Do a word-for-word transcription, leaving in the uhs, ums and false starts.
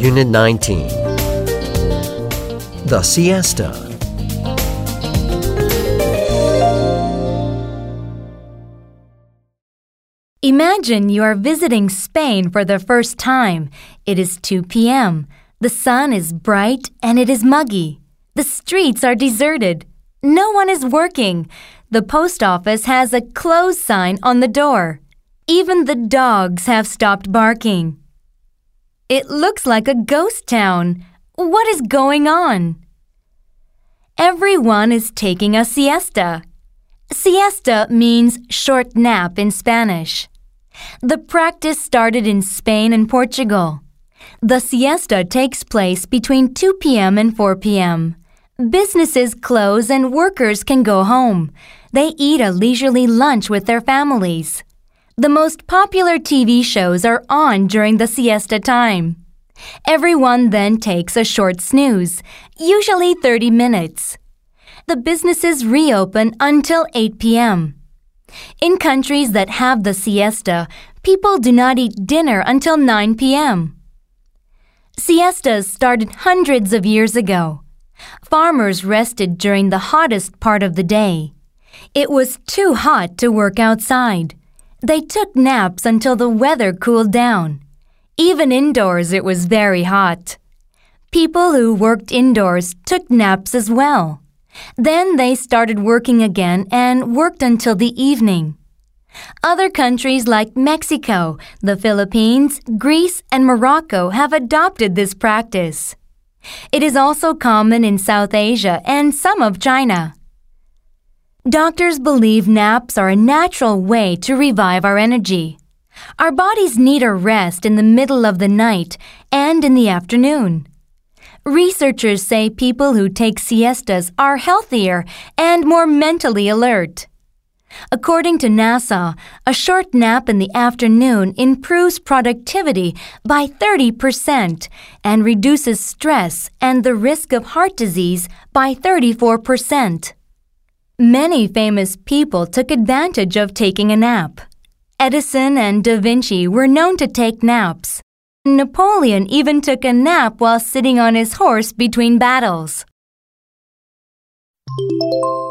Unit nineteen. The siesta. Imagine you are visiting Spain for the first time. It is two p m The sun is bright and it is muggy. The streets are deserted. No one is working. The post office has a close sign on the door. Even the dogs have stopped barking. It looks like a ghost town. What is going on? Everyone is taking a siesta. Siesta means short nap in Spanish. The practice started in Spain and Portugal. The siesta takes place between two p m and four p m Businesses close and workers can go home. They eat a leisurely lunch with their families. The most popular T V shows are on during the siesta time. Everyone then takes a short snooze, usually thirty minutes. The businesses reopen until eight p m In countries that have the siesta, people do not eat dinner until nine p m Siestas started hundreds of years ago. Farmers rested during the hottest part of the day. It was too hot to work outside. They took naps until the weather cooled down. Even indoors it was very hot. People who worked indoors took naps as well. Then they started working again and worked until the evening. Other countries like Mexico, the Philippines, Greece, and Morocco have adopted this practice. It is also common in South Asia and some of China. Doctors believe naps are a natural way to revive our energy. Our bodies need a rest in the middle of the night and in the afternoon. Researchers say people who take siestas are healthier and more mentally alert. According to NASA, a short nap in the afternoon improves productivity by thirty percent and reduces stress and the risk of heart disease by thirty-four percent. Many famous people took advantage of taking a nap. Edison and Da Vinci were known to take naps. Napoleon even took a nap while sitting on his horse between battles.